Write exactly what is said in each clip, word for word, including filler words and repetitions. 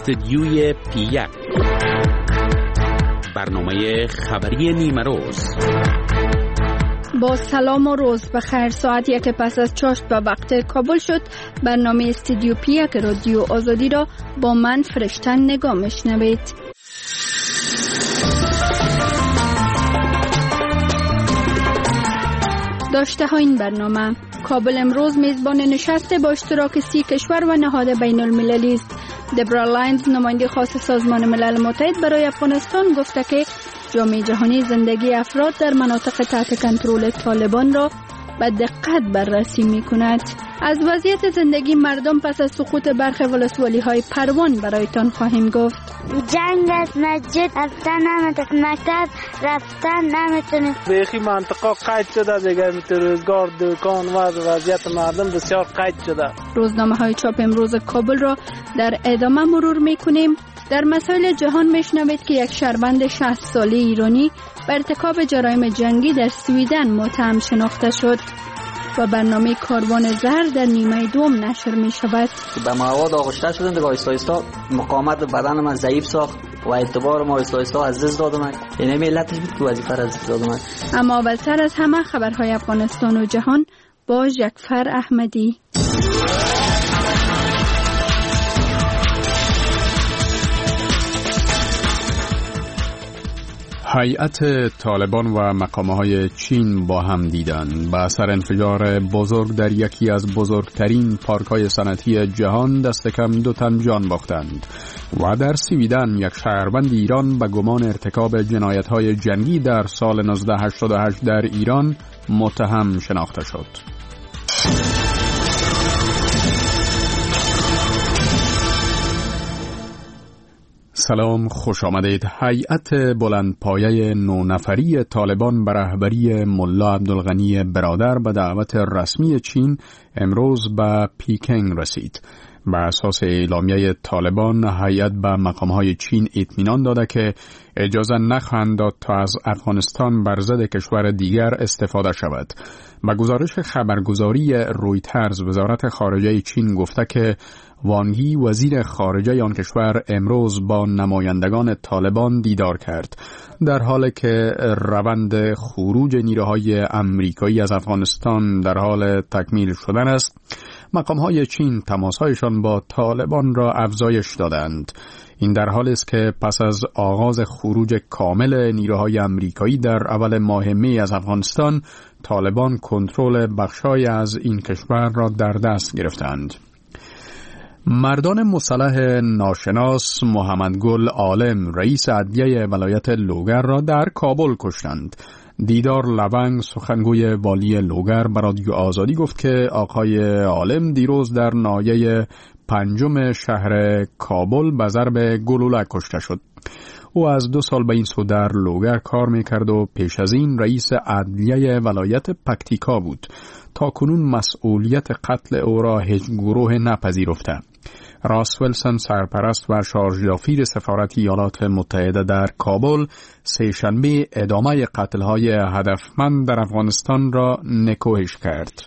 استدیوی پی یک، برنامه خبری نیمه روز. با سلام و روز بخیر. ساعت یک پس از چاشت به وقت کابل شد. برنامه استدیو پی یک رادیو آزادی را با من فرشتن نگاه میشنوید. داشته ها این برنامه: کابل امروز میزبان نشست با اشتراک سی کشور و نهاد بین المللی است. دبرا لاینز، نماینده خاص سازمان ملل متحد برای افغانستان، گفته که جامعه جهانی زندگی افراد در مناطق تحت کنترل طالبان را به دقت بررسی می کند. از وضعیت زندگی مردم پس از سقوط برخی ولسوالی های پروان برایتان خواهیم گفت. جنگ از مسجد رفتن نمیتونه، مکتب رفتن نمیتونه. بیخی منطقه قید شده دیگه، روزگار، دکان و وضعیت مردم بسیار قید شده. روزنامه های چاپ امروز کابل را در ادامه مرور می کنیم. در مسائل جهان میشنوید که یک شهروند شصت ساله ایرانی به ارتکاب جرایم جنگی در سویدن متهم شناخته شد و برنامه کاروان زر در نیمه دوم نشر می شود. به مواد آغشته شدن دیگه آیستا آیستا مقاومت بدن من ضعیف ساخت و اعتبار ما آیستا آیستا از دست داد اومد. یعنی ملتش بود که وظیفه را از دست داد اومد. اما اولتر از همه خبرهای افغانستان و جهان با جعفر احمدی. هیئت طالبان و مقامه‌های چین با هم دیدند. به اثر انفجار بزرگ در یکی از بزرگترین پارک‌های صنعتی جهان دست کم دو تن جان باختند و در سویدن یک شهروند ایران به گمان ارتکاب جنایت‌های جنگی در سال نوزده هشتاد و هشت در ایران متهم شناخته شد. سلام، خوش آمدید. هیئت بلندپایه نو نفری طالبان به رهبری ملا عبدالغنی برادر به دعوت رسمی چین امروز به پیکنگ رسید. به اساس اعلامیه طالبان، هیئت به مقامهای چین اطمینان داده که اجازه نخواهند داد تا از افغانستان بر ضد کشور دیگر استفاده شود. به گزارش خبرگزاری رویترز، وزارت خارجه چین گفته که وانگ یی، وزیر خارجه آن کشور، امروز با نمایندگان طالبان دیدار کرد. در حالی که روند خروج نیروهای آمریکایی از افغانستان در حال تکمیل شدن است، مقام‌های چین تماس‌هایشان با طالبان را افزایش دادند. این در حالی است که پس از آغاز خروج کامل نیروهای آمریکایی در اول ماه می از افغانستان، طالبان کنترل بخشای از این کشور را در دست گرفتند. مردان مسلح ناشناس محمد گل عالم، رئیس عدلیه ولایت لوگر، را در کابل کشتند. دیدار لونگ، سخنگوی والی لوگر، به رادیو آزادی گفت که آقای عالم دیروز در ناحیه پنجم شهر کابل به ضرب گلوله کشته شد. او از دو سال به این سو در لوگر کار میکرد و پیش از این رئیس عدلیه ولایت پکتیکا بود. تا کنون مسئولیت قتل او را هیچ گروه نپذیرفته. راس ویلسون، سرپرست و شارژ سفارت ایالات متحده در کابل، سه‌شنبه ادامه قتل‌های هدفمند در افغانستان را نکوهش کرد.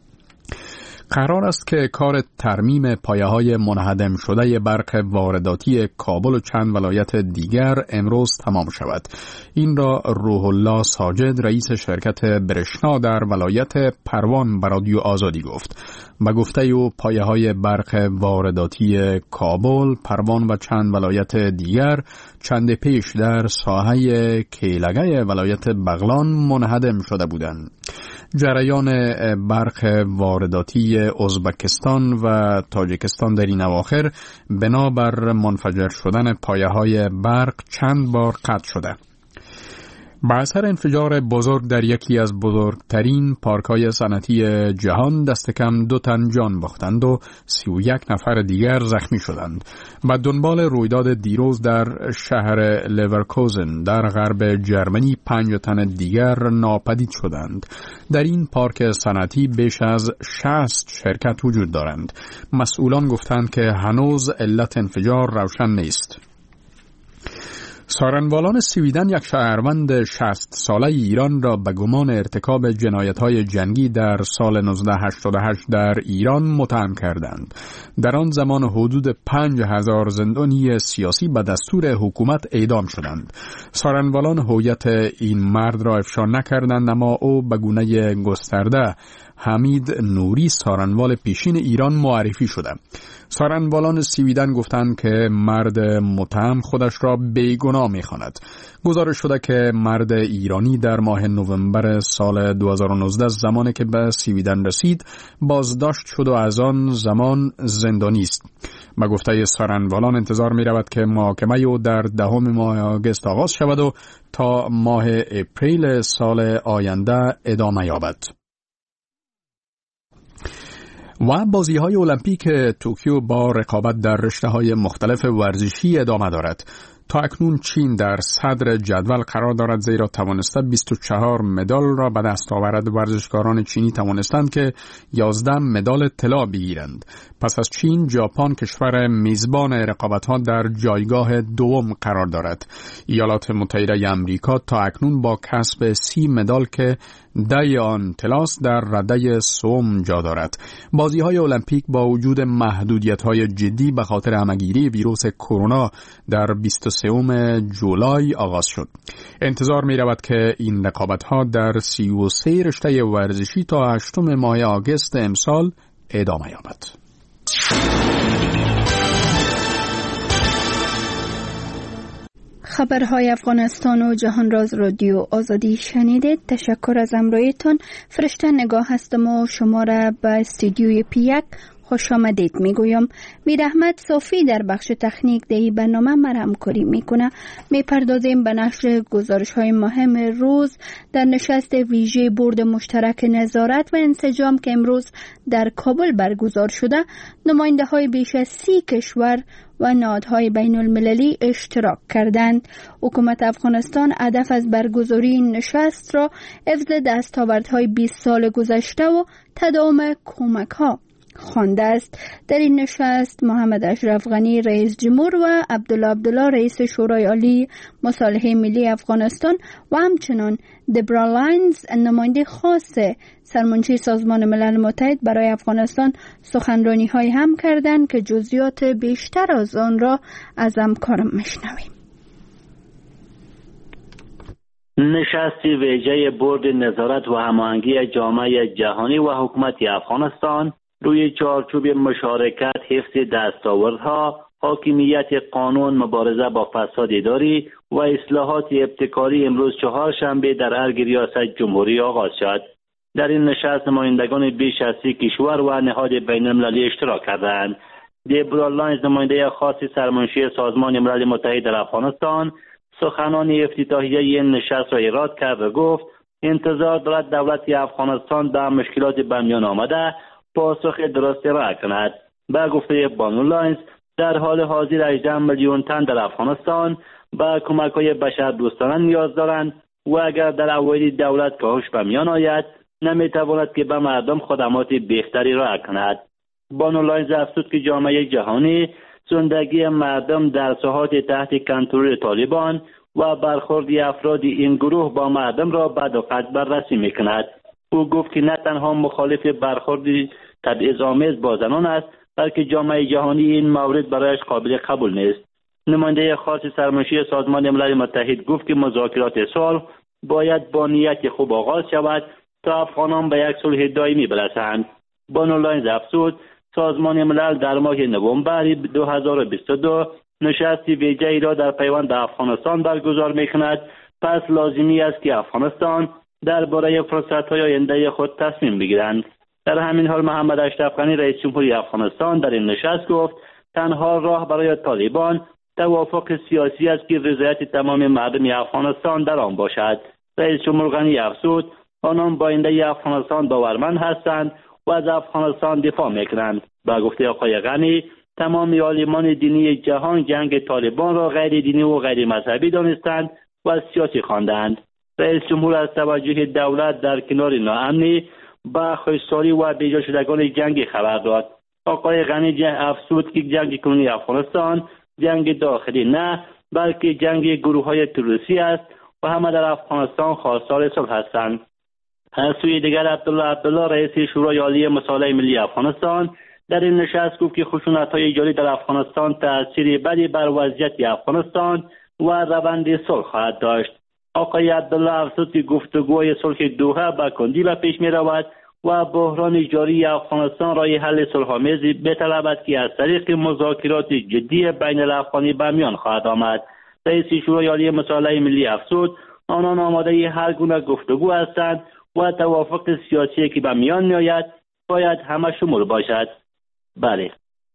قرار است که کار ترمیم پایه‌های منهدم شده برق وارداتی کابل و چند ولایت دیگر امروز تمام شود. این را روح الله ساجد، رئیس شرکت برشنا در ولایت پروان، به رادیو آزادی گفت. به گفته او پایه‌های برق وارداتی کابل، پروان و چند ولایت دیگر چند پیش در ساحه کیلگه ولایت بغلان منهدم شده بودند. جریان برق وارداتی ازبکستان و تاجیکستان در این اواخر بنابر منفجر شدن پایه‌های برق چند بار قطع شده. به اثر انفجار بزرگ در یکی از بزرگترین پارک‌های صنعتی جهان دست کم دو تن جان باختند و سی و یک نفر دیگر زخمی شدند. به دنبال رویداد دیروز در شهر لیورکوزن در غرب جرمنی پنج تن دیگر ناپدید شدند. در این پارک صنعتی بیش از شصت شرکت وجود دارند. مسئولان گفتند که هنوز علت انفجار روشن نیست. سارنوالان سویدن یک شهروند شصت ساله ایران را به گمان ارتکاب جنایت‌های جنگی در سال نوزده هشتاد و هشت در ایران متهم کردند. در آن زمان حدود پنج هزار زندانی سیاسی به دستور حکومت اعدام شدند. سارنوالان هویت این مرد را افشا نکردند، اما او به گونه گسترده حمید نوری سارنوال پیشین ایران معرفی شده. سارنوالان سویدن گفتند که مرد متهم خودش را بیگناه می‌خواند. گزارش شده که مرد ایرانی در ماه نوامبر سال دو هزار و نوزده زمانی که به سویدن رسید بازداشت شد و از آن زمان زندانی است. به گفته سارنوالان انتظار می رود که محاکمه او در دهم ماه آگوست آغاز شود و تا ماه اپریل سال آینده ادامه یابد. و بازی‌های المپیک توکیو با رقابت در رشته‌های مختلف ورزشی ادامه دارد. تا اکنون چین در صدر جدول قرار دارد، زیرا توانسته بیست و چهار مدال را به دست آورد. ورزشکاران چینی توانستند که یازده مدال طلا بگیرند. پس از چین، ژاپن کشور میزبان رقابت‌ها در جایگاه دوم قرار دارد. ایالات متحده آمریکا تا اکنون با کسب سی مدال که ده آن طلاست در رده سوم جا دارد. بازی‌های المپیک با وجود محدودیت‌های جدی به خاطر همه‌گیری ویروس کرونا در بیست و سوم جولای آغاز شد. انتظار می‌رود که این رقابت‌ها در سی و سه رشته ورزشی تا هشتم ماه آگوست امسال ادامه یابد. خبرهای افغانستان و جهان راز رادیو آزادی شنیدید. تشکر از همراهیتون. فرشته نگاه هستم و شما را به استودیوی پی یک خوش آمدید میگویم. میر احمد صافی در بخش تکنیک دهی برنامه مرا همکاری میکنه. میپردازیم به نشر گزارش های مهم روز در نشست ویژه بورد مشترک نظارت و انسجام که امروز در کابل برگزار شده. نماینده های بیش از سی کشور و نهادهای بین المللی اشتراک کردند. حکومت افغانستان هدف از برگزاری این نشست را حفظ دستاوردهای بیست سال گذشته و تداوم کمک‌ها خوانده است. در این نشست محمد اشرف غنی رئیس جمهور و عبدالله عبدالله رئیس شورای عالی مصالحه ملی افغانستان و همچنان دبرا لاینز نماینده خاص سرمنشی سازمان ملل متحد برای افغانستان سخنرانی های هم کردند که جزئیات بیشتر از آن را از همکارم میشنویم. نشست ویژه بورد نظارت و هماهنگی جامعه جهانی و حکومت افغانستان روی چارچوب مشارکت، حفظ دستاوردها، حاکمیت قانون، مبارزه با فساد اداری و اصلاحات ابتکاری امروز چهارشنبه در ارگ ریاست جمهوری آغاز شد. در این نشست نمایندگان بیش از سی کشور و نهاد بین المللی اشتراک کردند. دبرا لاینز نماینده خاص سرمنشی سازمان ملل متحد در افغانستان سخنان افتتاحیه این نشست را ایراد کرد و گفت انتظار دارد دولت افغانستان به مشکلات به میان آمده پاسخ درست را کند. به گفته بانو لاینز در حال حاضر هجده میلیون تن در افغانستان به کمک‌های بشردوستانه نیاز دارند و اگر در اوایل دولت کاهش به میان آید نمیتواند که به مردم خدمات بهتری را کند. بانو لاینز افزود که جامعه جهانی زندگی مردم در ساحات تحت کنترل طالبان و برخورد افراد این گروه با مردم را به دقت بررسی میکند. او گفت که نه تنها مخالف برخورد تبعیض‌آمیز با زنان است، بلکه جامعه جهانی این مورد برایش قابل قبول نیست. نماینده خاص سرمنشی سازمان ملل متحد گفت که مذاکرات صلح باید با نیت خوب آغاز شود تا افغانان به یک صلح دائمی برسند. بانو لاینز افزود سازمان ملل در ماه نوامبر دو هزار و بیست و دو نشست ویژه‌ای را در پیوند به افغانستان برگزار می‌کند. پس لازمی است که افغانستان درباره فرصت‌های آینده خود تصمیم بگیرند. در همین حال محمد اشرف غنی رئیس جمهوری افغانستان در این نشست گفت تنها راه برای طالبان توافق سیاسی است که رضایت تمام مردم افغانستان در آن باشد. رئیس جمهور غنی افزود آنان با آینده افغانستان باورمند هستند و از افغانستان دفاع میکنند. با گفته آقای غنی تمام عالمان دینی جهان جنگ طالبان را غیر دینی و غیر مذهبی دانستند و سیاسی خواندند. رئیس جمهور از توجه دولت در کنار ناامنی با خشکسالی و بیجا شدگان جنگ خبر داد. آقای غنی افزود که جنگ کنونی افغانستان جنگ داخلی نه بلکه جنگ گروه های تروریستی است و همه در افغانستان خواستار صلح هستند. از سوی دیگر عبدالله عبدالله رئیس شورای عالی مصالحه ملی افغانستان در این نشست گفت که خشونت‌های ایجادی در افغانستان تأثیری بدی بر وضعیت افغانستان و روند صلح خواهد داشت. آقای عبدالله افزود که گفتگوهای صلح دوحه به کندی به پیش می‌رود و بحران جاری افغانستان راه حل صلح‌آمیزی بطلبد که از طریق مذاکرات جدی بین الافغانی به میان خواهد آمد. رئیس شورای عالی مصالحه ملی افزود آنان آماده هر گونه گفتگو هستند و توافق سیاسی که به میان میآید باید همه شمول باشد. بله.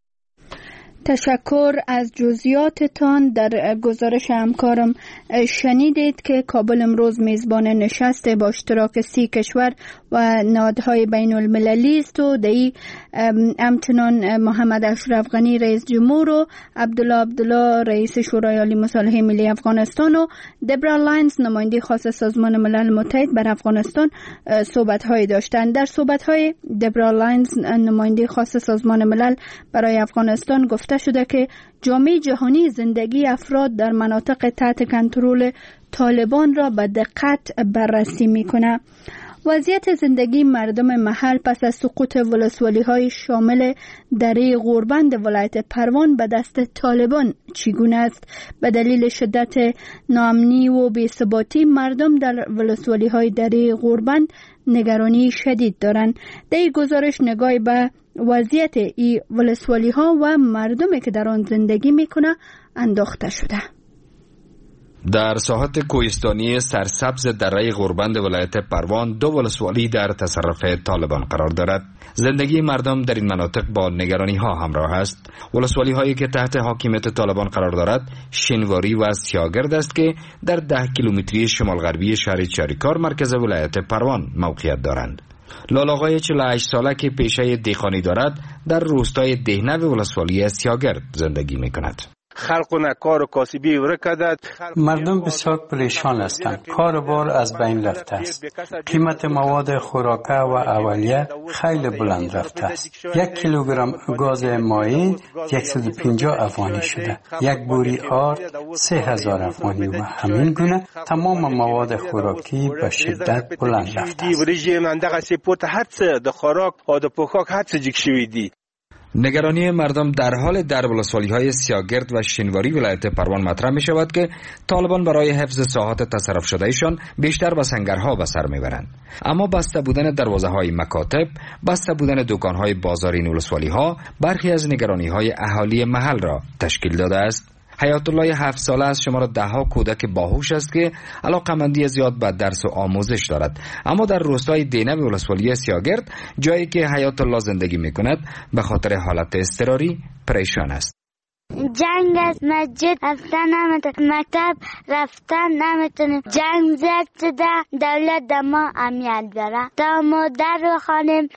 تشکر از جزئیاتتان. در گزارش همکارم شنیدید که کابل امروز میزبان نشست با اشتراک سی کشور و نهادهای بین المللی است و دی همچنان محمد اشرف غنی رئیس جمهور و عبدالله عبدالله رئیس شورای عالی مصالحه ملی افغانستان و دبرا لاینز نماینده خاص سازمان ملل متحد بر افغانستان صحبت‌های داشتند. در صحبت‌های دبرا لاینز نماینده خاص سازمان ملل برای افغانستان گفته شده که جامعه جهانی زندگی افراد در مناطق تحت کنترل طالبان را به دقت بررسی می‌کند. وضعیت زندگی مردم محل پس از سقوط ولسوالی‌های شامل دره غوربند ولایت پروان به دست طالبان چگونه است؟ به دلیل شدت ناامنی و بی‌ثباتی مردم در ولسوالی‌های دره غوربند نگرانی شدید دارند. در این گزارش نگاهی به وضعیت این ولسوالی‌ها و مردمی که در آن زندگی می‌کنند انداخته شده. در ساحات کوهستانی سرسبز دره غوربند ولایت پروان دو ولسوالی در تصرف طالبان قرار دارد. زندگی مردم در این مناطق با نگرانی ها همراه است. ولسوالی هایی که تحت حاکمیت طالبان قرار دارد شینواری و سیاگرد است که در ده کیلومتری شمال غربی شهر چاریکار مرکز ولایت پروان موقعیت دارند. لالاقای چهل و هشت ساله که پیشه دیخانی دارد در روستای دهنه ولسوالی سیاگرد زندگی می کند. خلق کار و کاسبی ورکدد. مردم بسیار پریشان هستند. کار بار از بین رفته است. قیمت مواد خوراکه و اولیه خیلی بلند رفته است. یک کیلوگرم گاز مایع صد و پنجاه افغانی شده. یک بوری آرد سه هزار افغانی و همین گونه تمام مواد خوراکی به شدت بلند رفته است. نگرانی مردم در حال در ولسوالی‌های سیاگرد و شینواری ولایت پروان مطرح می شود که طالبان برای حفظ ساحات تصرف شدهشان بیشتر به سنگرها به سر میبرند. اما بسته بودن دروازه‌های مکاتب، بسته بودن دکان‌های بازار این ولسوالی‌ها برخی از نگرانی‌های اهالی محل را تشکیل داده است. حیات الله هفت ساله از شمار ده ها کودک باهوش است که علاقمندی زیاد به درس و آموزش دارد، اما در روستای دینه ولسوالی سیاگرد جایی که حیات الله زندگی می کند به خاطر حالت اضطراری پریشان است. جنگ از مسجد رفتن نمیتونیم، مکتب رفتن نمیتونیم، جنگ زیاد شده، دولت دما امیال داره تا ما در بخوانیم.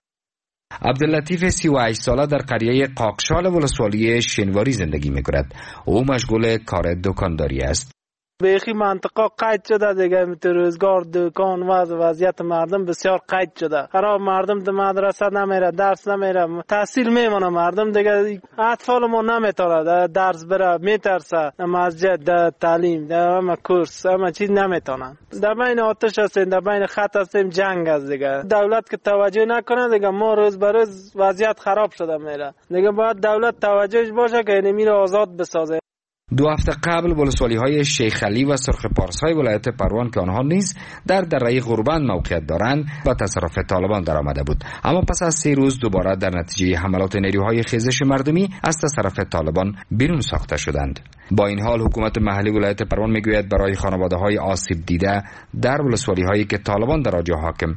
عبداللطیف سی و هشت ساله در قریه قاقشال ولسوالی شینواری زندگی می‌کند. او مشغول کار دکانداری است. بیخی منطقه قید شده دیگه، مثل روزگار دکان و وضعیت مردم بسیار قید شده. خراب مردم در مدرسه نمیره، درس نمیره، تحصیل میمونه مردم دیگه. اطفال ما نمیتونه درس بره، میترسه. مسجد، تعلیم، همه کورس، همه چیز نمیتونن. در بین آتش هستیم، در بین خط هستیم، جنگ است دیگه. دولت که توجه نکنه دیگه ما روز به روز وضعیت خراب شده میره. دیگه باید دولت توجهش باشه که اینمی رو آزاد بسازه. دو هفته قبل ولسوالی‌های شیخ علی و سرخ پارس‌های ولایت پروان که آنها نیز در دره غوربند موقعیت دارند و تصرف طالبان درآمده بود، اما پس از سه روز دوباره در نتیجه حملات نیروهای خیزش مردمی از تصرف طالبان بیرون ساخته شدند. با این حال حکومت محلی ولایت پروان میگوید برای خانواده‌های آسیب دیده در ولسوالی‌هایی که طالبان در آنجا حاکم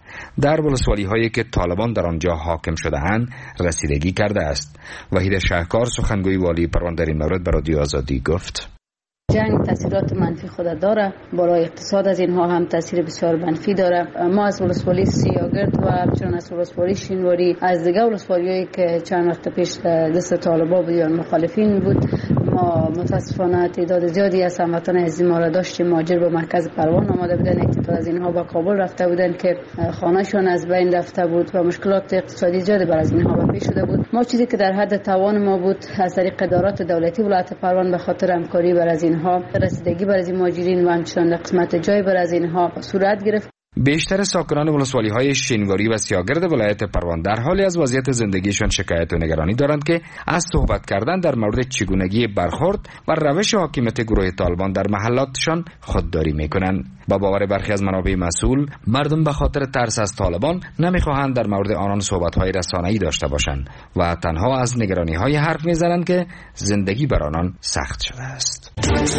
در ولسوالی هایی که طالبان در آنجا حاکم شده اند رسیدگی کرده است. وحید شهکار سخنگوی والی پروان در این مورد به رادیو آزادی گفت: جنگ تاثیرات منفی خود داره، برای اقتصاد از اینها هم تاثیر بسیار منفی داره. ما از ولسوالی سیاگرد و همچنین از ولسوالی شینواری از دیگه ولسوالیایی که چند وقت پیش دست طالبان بود یا مخالفین بود ما متاسفانه تعداد زیادی از هموطنان عزیز ما را داشتیم مهاجر به مرکز پروان آمده بودن. یک تعداد از اینها به کابل رفته بودن که خانه‌شان از بین رفته بود و مشکلات اقتصادی زیادی بر از اینها به پیش شده بود. ما چیزی که در حد توان ما بود از طریق ادارات دولتی ولایت پروان به خاطر همکاری بر از اینها رسیدگی بر از این مهاجرین و همچنین قسمت جای بر از اینها صورت گرفت. بیشتر ساکنان ولسوالی‌های شینواری و سیاگرد ولایت پروان در حالی از وضعیت زندگیشان شکایت و نگرانی دارند که از صحبت کردن در مورد چگونگی برخورد و روش حاکمیت گروه طالبان در محلاتشان خودداری می‌کنند. با باور برخی از منابع مسئول، مردم به خاطر ترس از طالبان نمی‌خواهند در مورد آنان صحبت‌های رسانه‌ای داشته باشند و تنها از نگرانی‌های حرف می‌زنند که زندگی بر آنان سخت شده است.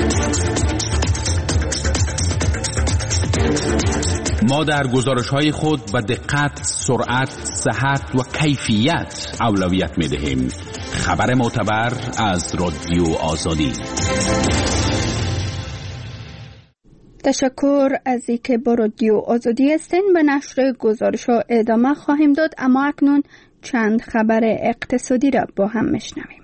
ما در گزارش‌های خود به دقت، سرعت، صحت و کیفیت اولویت می‌دهیم. خبر معتبر از رادیو آزادی. تشکر از اینکه با رادیو آزادی هستین. به نشر گزارش‌ها ادامه خواهیم داد، اما اکنون چند خبر اقتصادی را با هم میشنویم.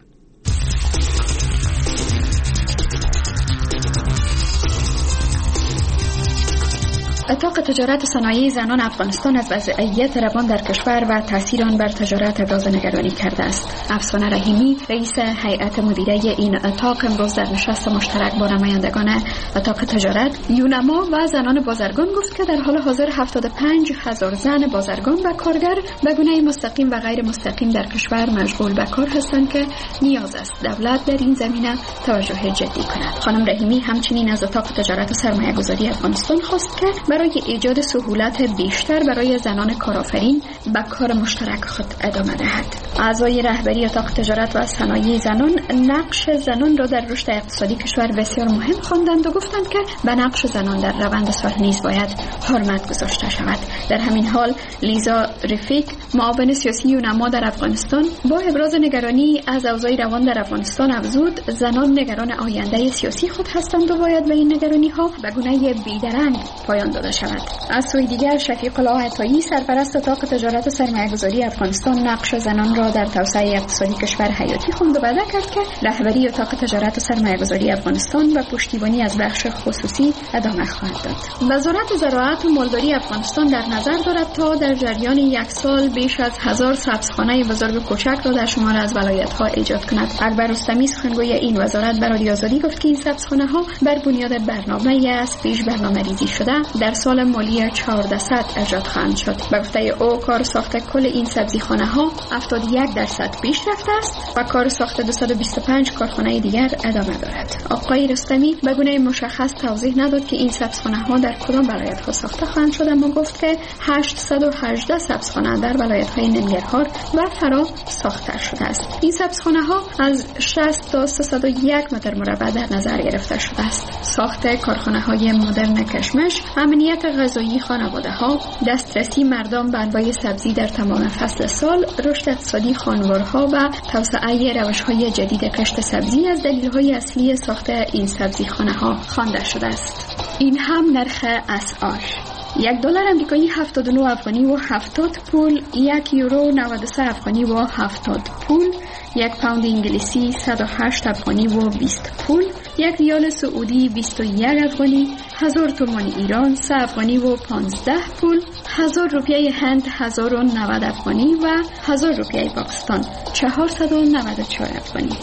اتاق تجارت صنایع زنان افغانستان از وضعیت روان در کشور و تاثیر آن بر تجارت ابراز نگرانی کرده است. افسانه رحیمی، رئیس هیئت مدیره این اتاق، امروز در نشست مشترک با نمایندگان اتاق تجارت، یونما و زنان بازرگان گفت که در حال حاضر هفتاد و پنج هزار زن بازرگان و کارگر به گونه مستقیم و غیر مستقیم در کشور مشغول به کار هستند که نیاز است دولت در این زمینه توجه جدی کند. خانم رحیمی همچنین از اتاق تجارت و سرمایه‌گذاری افغانستان خواست که برای ایجاد سهولت بیشتر برای زنان کارآفرین به کار مشترک خود ادامه دهد. اعضای رهبری اتاق تجارت و صنایع زنان نقش زنان را در رشد اقتصادی کشور بسیار مهم خواندند و گفتند که به نقش زنان در روند صلح نیز باید حرمت گذاشته شود. در همین حال لیزا رفیق، معاون سیاسی یونما در افغانستان، با ابراز نگرانی از اوضاع روان در افغانستان افزود زنان نگران آینده سیاسی خود هستند و باید به این نگرانی ها به گونه بی‌درنگ پایان داده شود. از سوی دیگر شفیق الله عطایی، سرپرست اتاق تجارت و سرمایه‌گذاری افغانستان، نقش زنان را در توسعه اقتصادی کشور حیاتی خواند و وعده کرد که رهبری اتاق تجارت و سرمایه‌گذاری افغانستان به پشتیبانی از بخش خصوصی ادامه خواهد داد. وزارت زراعت و مالداری افغانستان در نظر دارد تا در جریان یک سال بیش از هزار سبزخانه بزرگ و کوچک را در شمار از ولایت‌ها ایجاد کند. اکبر رستمی، سخنگوی این وزارت، به رادیو آزادی گفت که این سبزخانه‌ها بر بنیاد برنامه‌ای از پیش برنامه‌ریزی شده در سال مالی چهارصد ایجاد خواهند شد. به گفته او کار ساخت کل این سبزیخانه ها هفتاد و یک درصد پیش رفته است و کار ساخت دویست و بیست و پنج کارخانه دیگر ادامه دارد. آقای رستمی به گونه مشخص توضیح نداد که این سبزخانه ها در کدام ولایت ها ساخته خواهند شد، اما گفت که هشتصد و هجده سبزخانه در ولایت های ننگرهار و فرا ساخته شده است. این سبزخانه ها از شصت تا سیصد و یک متر مربع در نظر گرفته شده است. ساخت کارخانه های مدرن کشمش، امنیت غذایی خانواده ها، دسترسی مردم به انواع سبزی در تمام فصل سال، رشد اقتصادی خانوارها و توسعه روش‌های جدید کشت سبزی از دلایل اصلی ساخت این سبزیخانه‌ها خوانده شده است. این هم نرخ اسعار: یک دلار امریکایی هفتاد و نه افغانی و هفتاد پول، یک یورو نود و سه افغانی و هفتاد پول، یک پوند انگلیسی صد و هشت افغانی و بیست پول، یک ریال سعودی بیست و یک افغانی، هزار تومان ایران سه افغانی و پانزده پول، هزار روپیه هند هزار و نود افغانی و هزار روپیه پاکستان چهارصد و نود و چهار افغانی.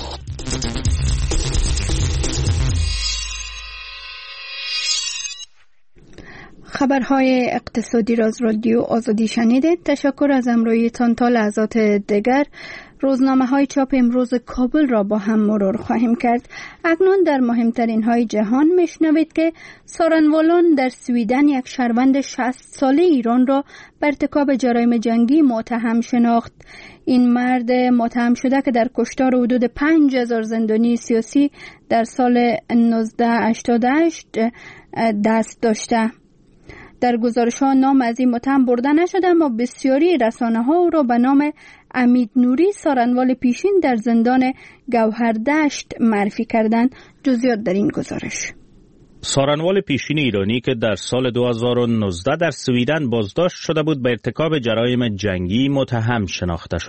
خبرهای اقتصادی را از رادیو آزادی شنیدید. تشکر از همراهیتان. تا لحظات دیگر روزنامه های چاپ امروز کابل را با هم مرور خواهیم کرد. اکنون در مهمترین های جهان میشنوید که سارنوالان در سویدن یک شهروند شصت ساله ایران را به ارتکاب جرایم جنگی متهم شناخت. این مرد متهم شده که در کشتار حدود پنج هزار زندانی سیاسی در سال نوزده هشتاد و هشت دست داشته. در گزارش ها نام از این متهم برده نشده، اما بسیاری رسانه ها او را به نام امید نوری، سارنوال پیشین در زندان گوهردشت معرفی کردند. جزئیات در این گزارش. سارنوال پیشین ایرانی که در سال دو هزار و نوزده در سویدن بازداشت شده بود، به ارتکاب جرایم جنگی متهم شناخته شده.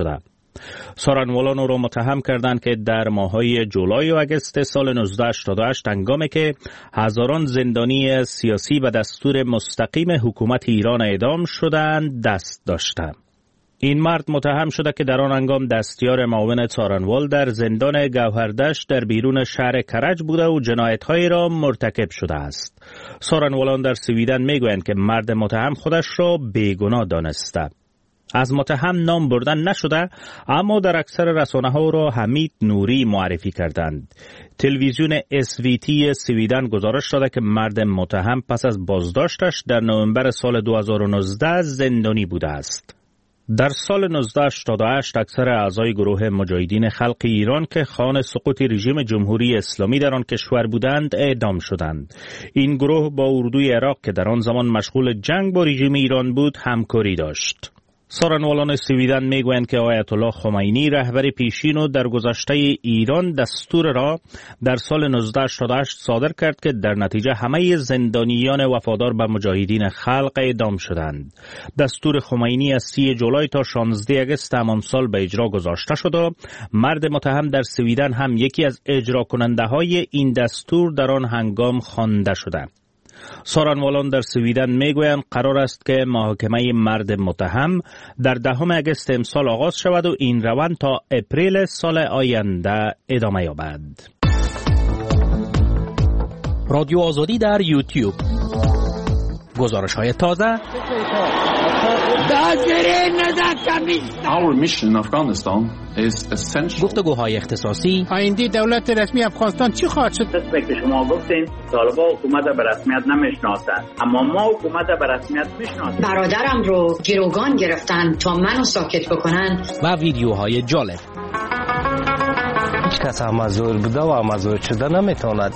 سارنوالان او را متهم کردند که در ماه‌های جولای و آگوست سال نوزده هشتاد و هشت هنگامی که هزاران زندانی سیاسی به دستور مستقیم حکومت ایران اعدام شدند دست داشتند. این مرد متهم شده که در آن هنگام دستیار معاون سارنوال در زندان گوهردشت در بیرون شهر کرج بوده و جنایت‌هایی را مرتکب شده است. سارنوالان در سویدن میگویند که مرد متهم خودش را بیگناه دانسته. از متهم نام بردن نشده، اما در اکثر رسانه‌ها را حمید نوری معرفی کردند. تلویزیون اس وی تی سویدن گزارش داده که مرد متهم پس از بازداشتش در نوامبر سال دو هزار و نوزده زندانی بوده است. در سال نوزده هشتاد و هشت اکثر اعضای گروه مجاهدین خلق ایران که خواهان سقوط رژیم جمهوری اسلامی در آن کشور بودند اعدام شدند. این گروه با اردوی عراق که در آن زمان مشغول جنگ با رژیم ایران بود همکاری داشت. سارنوالان سویدن میگویند که آیت الله خمینی رهبر پیشین و در گذشته ایران دستور را در سال نوزده هشتاد و هشت صادر کرد که در نتیجه همه زندانیان وفادار به مجاهدین خلق اعدام شدند. دستور خمینی از سی جولای تا شانزده آگوست همان سال به اجرا گذاشته شد و مرد متهم در سویدن هم یکی از اجرا کننده های این دستور در آن هنگام خوانده شده. سارنوالان در سویدن میگویند قرار است که محاکمه مرد متهم در دهم آگوست امسال آغاز شود و این روند تا اپریل سال آینده ادامه یابد. رادیو آزادی در یوتیوب، گزارش های تازه. Our mission in Afghanistan is essential. گفتگوهای اختصاصی. آینده دولت رسمی افغانستان چی خواهد شد؟ قسمی که شما گفتین طالبان حکومت به رسمیت نمیشناسند، اما ما حکومت به رسمیت میشناسیم. برادرم رو گروگان گرفتن تا منو ساکت بکنن. و ویدیوهای جالب. هیچ کس مزور بوده و مزور شده نمیتواند.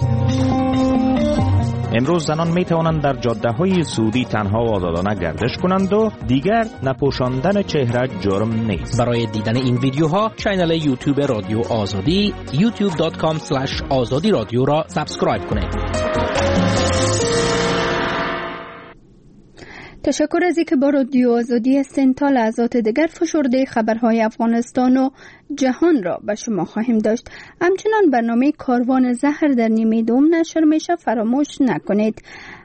امروز زنان می توانند در جاده های سعودی تنها و آزادانه گردش کنند و دیگر نپوشاندن چهره جرم نیست. برای دیدن این ویدیوها کانال یوتیوب رادیو آزادی یوتیوب دات کام اسلش آزادی رادیو را سابسکرایب کنید. تشکر از اینکه با رادیو آزادی هستین. تا لحظات دیگر فشرده خبرهای افغانستان و جهان را به شما خواهیم داشت. همچنان برنامه کاروان زهر در نیمه دوم نشر میشه، فراموش نکنید.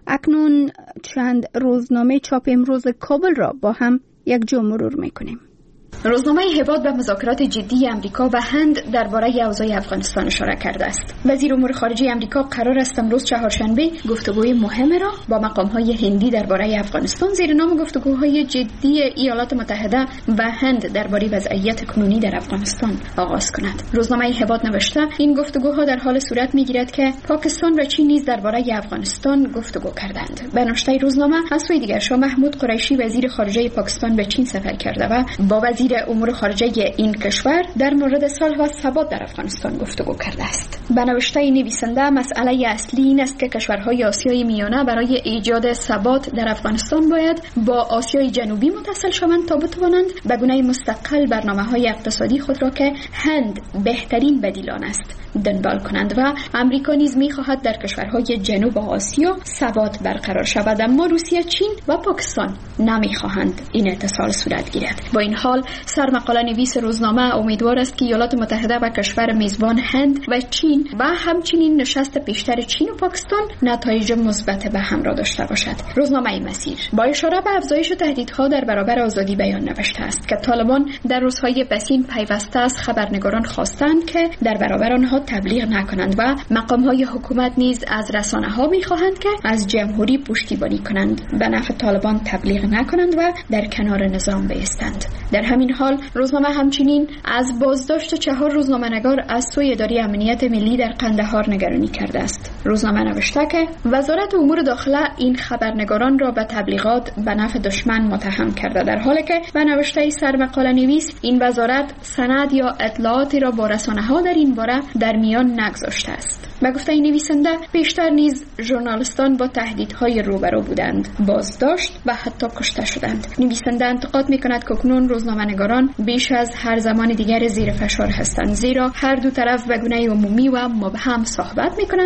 اکنون چند روزنامه چاپ امروز کابل را با هم یک جا مرور میکنیم. روزنامه هبات به مذاکرات جدی امریکا و هند درباره اوضاع افغانستان اشاره کرده است. وزیر امور خارجه امریکا قرار است امروز چهارشنبه گفتگوی مهم را با مقام‌های هندی درباره افغانستان زیر نام گفتگوهای جدی ایالات متحده و هند درباره وضعیت کنونی در افغانستان آغاز کند. روزنامه هبات نوشته این گفتگوها در حال صورت می‌گیرد که پاکستان و چین نیز درباره افغانستان گفتگو کردند. به نوشته روزنامه از سوی دیگر شاه محمود قریشی وزیر خارجه پاکستان به چین سفر کرده و با وزیر امور خارجه این کشور در مورد صلح و ثبات در افغانستان گفتگو کرده است. به نوشته نویسنده مسئله اصلی این است که کشورهای آسیای میانه برای ایجاد ثبات در افغانستان باید با آسیای جنوبی متصل شوند تا بتوانند به گونه مستقل برنامه‌های اقتصادی خود را که هند بهترین بدیل آن است دنبال کنند و امریکا نیز می‌خواهد در کشورهای جنوب آسیا ثبات برقرار شود، اما روسیه، چین و پاکستان نمی‌خواهند این اتصال صورت گیرد. با این حال سرمقاله نویس روزنامه امیدوار است که ایالات متحده و کشور میزبان هند و چین و همچنین نشست پیشتر چین و پاکستان نتایج مثبت به همراه داشته باشد. روزنامه مسیر با اشاره به افزایش تهدیدها در برابر آزادی بیان نوشته است که طالبان در روزهای پسین پیوسته از خبرنگاران خواستند که در برابر آنها تبلیغ نکنند و مقام‌های حکومت نیز از رسانه‌ها می‌خواهند که از جمهوری پشتیبانی کنند، به نفع طالبان تبلیغ نکنند و در کنار نظام بایستند. در همین حال روزنامه همچنین از بازداشت چهار روزنامه‌نگار از سوی اداره امنیت ملی در قندهار نگرانی کرده است. روزنامه نوشته که وزارت امور داخله این خبرنگاران را به تبلیغات به نفع دشمن متهم کرده، در حالی که به نوشته سرمقاله نویس این وزارت سند یا اطلاعاتی را با رسانه‌ها در این باره در میان نگذاشته است. به گفته این نویسنده پیشتر نیز ژورنالیستان با تهدیدهای روبرو بودند، بازداشت و حتی کشته شدند. نویسنده انتقاد می‌کند که اکنون روزنامه‌نگاران بیش از هر زمان دیگر زیر فشار هستند، زیرا هر دو طرف به گونه عمومی و مبهم صحبت می‌کنند و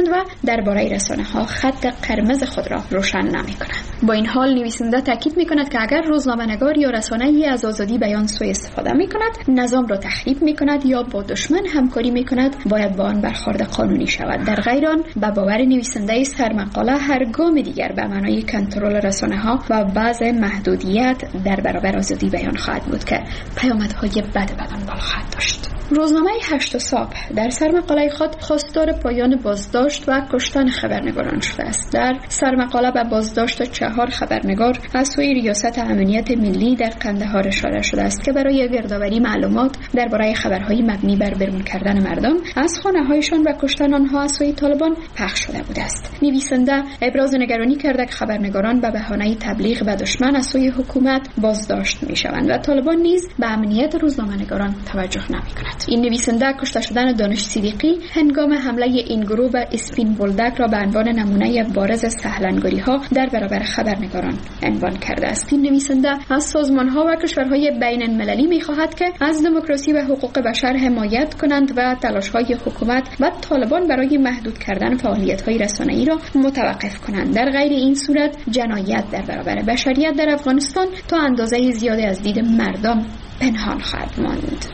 درباره رسانه‌ها خط قرمز خود را روشن نمی‌کنند. با این حال نویسنده تاکید می‌کند که اگر روزنامه‌نگار یا رسانه‌ای از آزادی بیان سوء استفاده می‌کند، نظام را تخریب می‌کند یا با دشمن همکاری می‌کند، باید با آن برخورد قانونی شود. در غیر آن به باور نویسنده سرمقاله هر گام دیگر به معنای کنترل رسانه‌ها و بعض محدودیت در برابر آزادی بیان خواهد بود که پیامدهای بد به آن بالا خواهد داشت. روزنامه هشت صبح در سرمقاله خود خواستار پایان بازداشت و کشتن خبرنگاران شده است. در سرمقاله به بازداشت چهار خبرنگار از سوی ریاست امنیت ملی در قندهار اشاره شده است که برای گردآوری معلومات درباره خبرهای مبنی بر بیرون کردن مردم از خانه‌هایشان و کشتن آنها از سوی طالبان پخش شده بوده است. نویسنده ابراز نگرانی کرده که خبرنگاران به بهانه تبلیغ به دشمن از سوی حکومت بازداشت می‌شوند و طالبان نیز به امنیت روزنامه‌نگاران توجه نمی‌کند. این نویسنده کشته شدن دانش صدیقی هنگام حمله این گروه به اسپین بولدک را به عنوان نمونه بارز سهلنگاری‌ها در برابر خبرنگاران عنوان کرده است. این نویسنده از سازمان‌ها و کشورهای بین‌المللی می‌خواهد که از دموکراسی و حقوق بشر حمایت کنند و تلاش‌های حکومت و طالبان برای محدود کردن فعالیت‌های رسانه‌ای را متوقف کنند. در غیر این صورت جنایت در برابر بشریت در افغانستان تا اندازه زیادی از دید مردم پنهان خواهد ماند.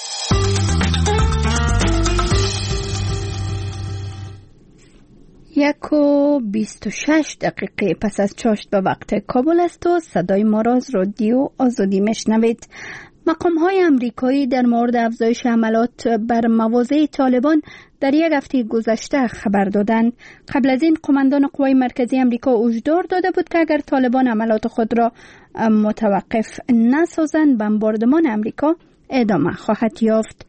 یک و بیست و شش دقیقه پس از چاشت به وقت کابل است و صدای ما را از رادیو آزادی میشنوید. مقام‌های امریکایی در مورد افزایش حملات بر مواضع طالبان در یک هفته گذشته خبر دادند. قبل از این قماندان قوای مرکزی امریکا هشدار داده بود که اگر طالبان حملات خود را متوقف نسازند، بمباردمان امریکا ادامه خواهد یافت.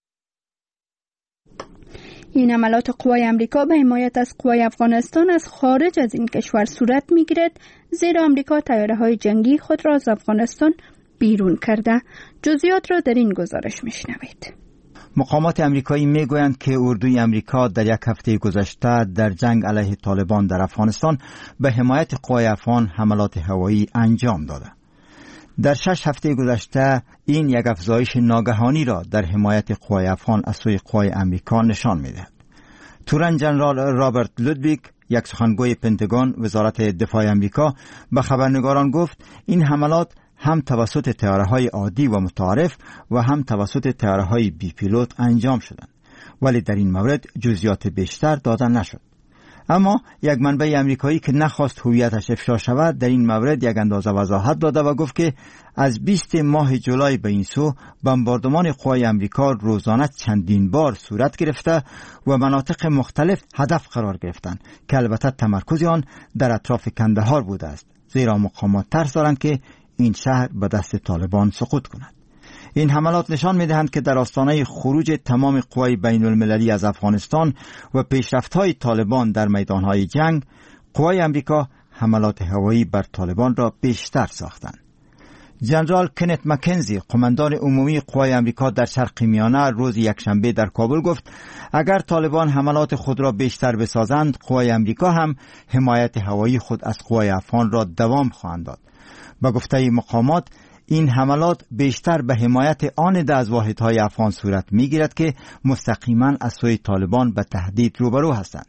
این حملات قوای امریکا به حمایت از قوای افغانستان از خارج از این کشور صورت می‌گیرد، زیرا امریکا طیاره‌های جنگی خود را از افغانستان بیرون کرده. جزئیات را در این گزارش میشنوید. مقامات امریکایی میگویند که اردوی امریکا در یک هفته گذشته در جنگ علیه طالبان در افغانستان به حمایت قوای افغان حملات هوایی انجام داده. در شش هفته گذشته این یک افزایش ناگهانی را در حمایت قوای افغان از سوی قوای امریکا نشان می‌دهد. تورن جنرال رابرت لودویک، یک سخنگوی پنتاگون وزارت دفاع امریکا، به خبرنگاران گفت این حملات هم توسط طیاره‌های عادی و متعارف و هم توسط طیاره‌های بی پیلوت انجام شدند، ولی در این مورد جزئیات بیشتر داده نشد. اما یک منبع امریکایی که نخواست هویتش افشا شود در این مورد یک اندازه وضاحت داده و گفت که از بیست ماه جولای به این سو بمباردمان قوای امریکا روزانه چندین بار صورت گرفته و مناطق مختلف هدف قرار گرفتند که البته تمرکز آن در اطراف کندهار بوده است، زیرا مقامات ترس دارند که این شهر به دست طالبان سقوط کند. این حملات نشان می‌دهند که در آستانه خروج تمام قوای بین المللی از افغانستان و پیشرفت‌های طالبان در میدان‌های جنگ، قوای امریکا حملات هوایی بر طالبان را بیشتر ساختند. جنرال کنت مکنزی، قماندان عمومی قوای امریکا در شرق میانه، روز یکشنبه در کابل گفت اگر طالبان حملات خود را بیشتر بسازند، قوای امریکا هم حمایت هوایی خود از قوای افغان را دوام خواهند داد. با گفته مقامات این حملات بیشتر به حمایت آن ده از واحدهای افغان صورت می‌گیرد که مستقیما از سوی طالبان به تهدید روبرو هستند.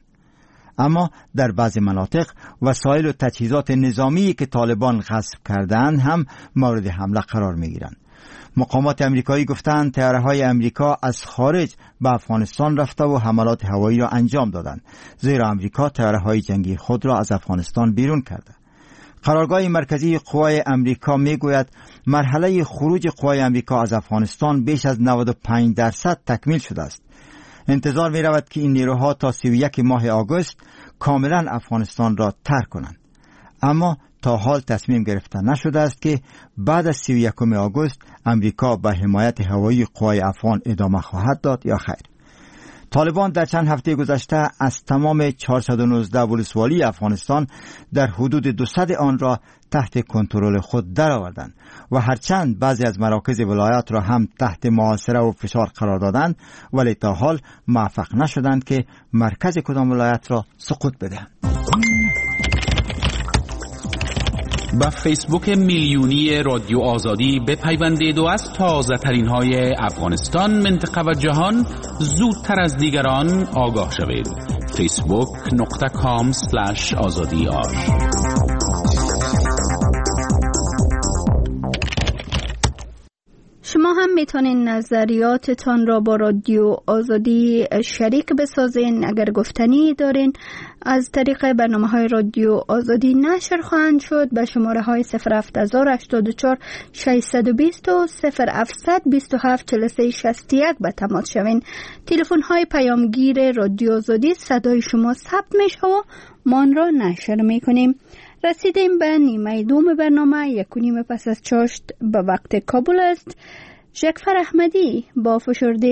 اما در بعضی مناطق وسایل و تجهیزات نظامی که طالبان غصب کردند هم مورد حمله قرار می‌گیرند. مقامات امریکایی گفتند طیاره‌های امریکا از خارج به افغانستان رفته و حملات هوایی را انجام دادند، زیرا امریکا طیاره‌های جنگی خود را از افغانستان بیرون کرده. قرارگاه مرکزی قوای امریکا میگوید مرحله خروج قوای امریکا از افغانستان بیش از نود و پنج درصد تکمیل شده است. انتظار می رود که این نیروها تا سی و یک ماه آگوست کاملا افغانستان را ترک کنند. اما تا حال تصمیم گرفته نشده است که بعد از سی و یکم آگوست امریکا به حمایت هوایی قوای افغان ادامه خواهد داد یا خیر. طالبان در چند هفته گذشته از تمام چهارصد و نوزده ولسوالی افغانستان در حدود دویست آن را تحت کنترل خود درآوردند و هرچند بعضی از مراکز ولایات را هم تحت محاصره و فشار قرار دادند، ولی تا حال موفق نشدند که مرکز کدام ولایت را سقوط بدهند. با فیسبوک میلیونی رادیو آزادی بپیوندید و از تازه ترین های افغانستان، منطقه و جهان زودتر از دیگران آگاه شوید. فیسبوک نقطه کام سلش آزادی آر. شما هم میتونین نظریاتتان را با رادیو آزادی شریک بسازین. اگر گفتنی دارین از طریق برنامه های رادیو آزادی نشر خواهند شد. به شماره های صفر هفت هشتاد و چهار ششصد و بیست و صفر هفتصد بیست و هفت چهل و سه شصت و یک به تماس شوین. تلفن های پیامگیر رادیو آزادی صدای شما ثبت میشه و ما آن را نشر میکنیم. رسیدیم به نیمه دوم برنامه. یک و نیم پس از چاشت به وقت کابل است. جعفر احمدی با فشرده